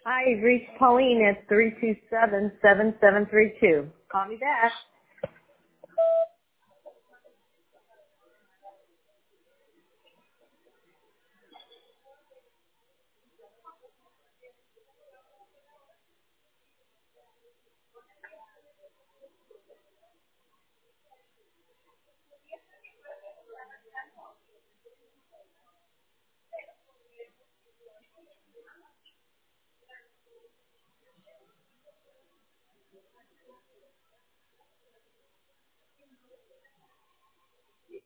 Hi, you've reached Pauline at 327-7732. Call me back.